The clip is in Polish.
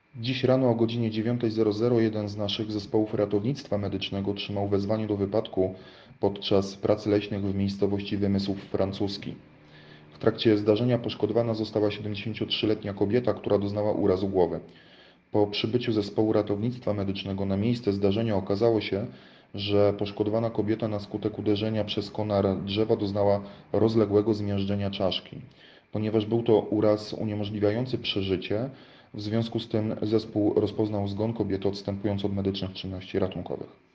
Dziś rano o godzinie 9:00 jeden z naszych zespołów ratownictwa medycznego otrzymał wezwanie do wypadku podczas pracy leśnych w miejscowości Wymysłów Francuski. W trakcie zdarzenia poszkodowana została 73-letnia kobieta, która doznała urazu głowy. Po przybyciu zespołu ratownictwa medycznego na miejsce zdarzenia okazało się, że poszkodowana kobieta na skutek uderzenia przez konar drzewa doznała rozległego zmiażdżenia czaszki. Ponieważ był to uraz uniemożliwiający przeżycie, w związku z tym zespół rozpoznał zgon kobiety, odstępując od medycznych czynności ratunkowych.